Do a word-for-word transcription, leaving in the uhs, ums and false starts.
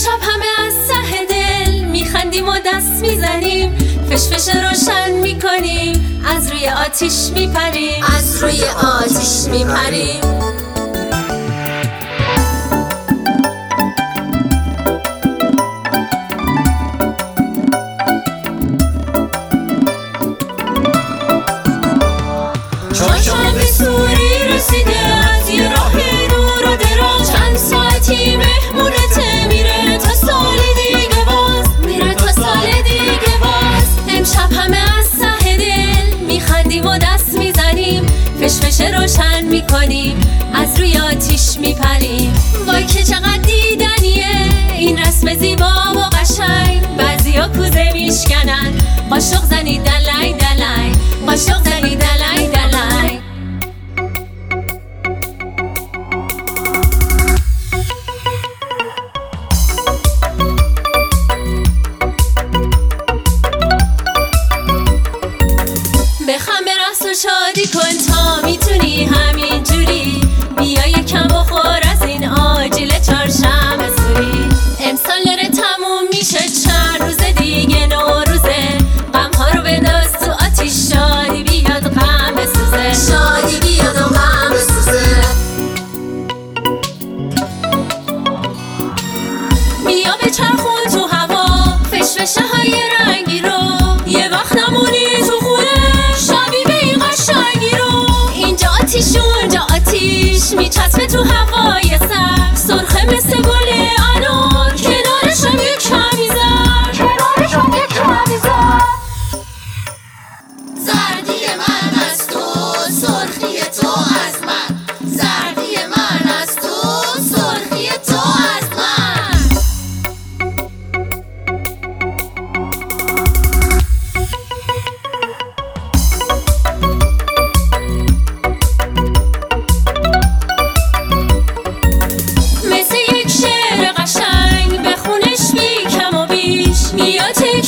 امشب همه از ته دل میخندیم و دست میزنیم، فشفش روشن میکنیم، از روی آتیش میپریم، از روی آتیش میپریم. چهارشنبه سوری رسیده از یه راه دور و دراز، چند ساعتی مهمونته میره تا سال دیگه باز، میره تا سال دیگه باز. امشب همه از ته دل میخندیم و دست میزنیم، فشفش روشن میکنیم، از روی آتیش میپریم. وای که چقدر دیدنیه این رسم زیبا و قشنگ، بعضیا کوزه میشکنن، قاشق زنی دلای دلای، قاشق زنی دلای دلای. بخم به رقص و شادی کن تا میتونی همین جوری، بیا یکم بخور از این آجیل چهارشنبه سوری. امسال داره تموم میشه، چند روز دیگه نوروزه، غم ها رو بنداز تو آتیش، شادی بیاد غم بسوزه، شادی بیاد و غم بسوزه. بیا بچرخون تو هوا فشفشه های رنگی رو، یه وقت نمونی تو خونه شبی به این قشنگی رو. اینجا آتیش اونجا آتیش میچسبه تو هوای سر، سرخه مثل گل انار، کنارش هم یک کمی زرد، کنارش هم یک کمی زرد. زردی من از تو، سرخی تو از من، زردی من از تو، سرخی تو از من. مثل یک شعر قشنگ بخونش بی کم و بیش، بیا